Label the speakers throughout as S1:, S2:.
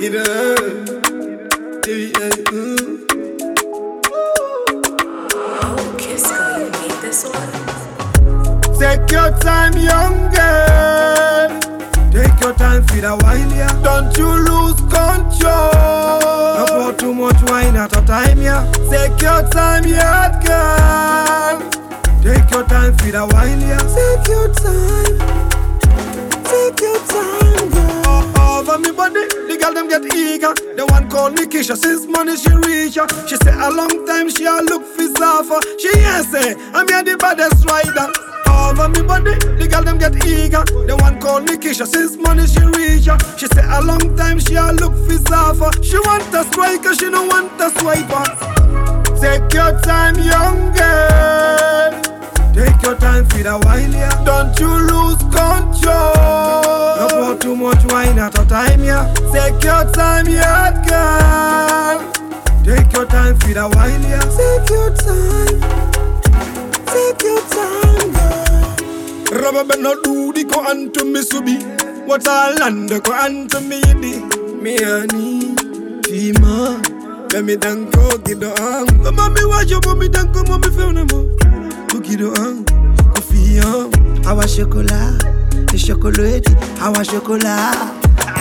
S1: Get up.
S2: Oh, Kisco, you made this one?
S1: Take your time, young girl. Take your time, feel a while, yeah. Don't you lose control. No pour too much wine at a time, yeah. Take your time, yeah, girl. Take your time, feel a while, yeah. Take your time. Take your time, girl. Over me body, the girl them get eager. The one called Nikisha, since money she reach her. She say a long time she a look for Zafa. She here say, I'm here the baddest rider. Over me body, the girl them get eager. The one called Nikisha, since money she reach her. She say a long time she a look for Zafa. She want a striker, she don't want a swiper. Take your time, young girl. Take your time, feel a while, yeah. Don't you lose control. No pour too much wine at a time, yeah. Take your time, yeah, girl. Take your time, feel a while, yeah. Take your time. Take your time, girl. Rubber band no do the go on to me subi. What a land go on to me di. Me honey, Fima. Let me dance go get the hang. Mommy watch your mommy dance go mommy feel no more. Cookie do coffee our chocolat, the chocolate, our chocolat.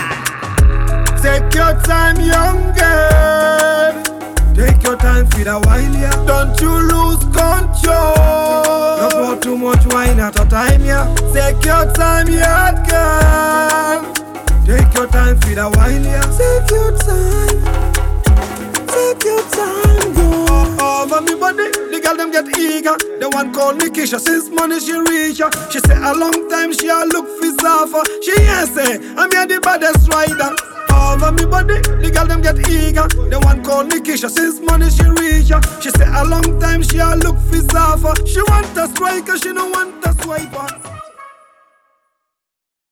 S1: Take your time, young girl. Take your time, feel a while, yeah. Don't you lose control. No pour too much wine at a time, yeah. Take your time, yeah, girl. Take your time, feel a while, yeah. Take your time. Take your time, girl. Over me body, the girl them get eager. The one called Nikisha, since money she reach her. She say a long time she a look for Zafa. She here say, I'm here the baddest rider. Over me body, the girl them get eager. The one called Nikisha, since money she reach her. She say a long time she a look for Zafa. She want a striker, she don't want a swiper.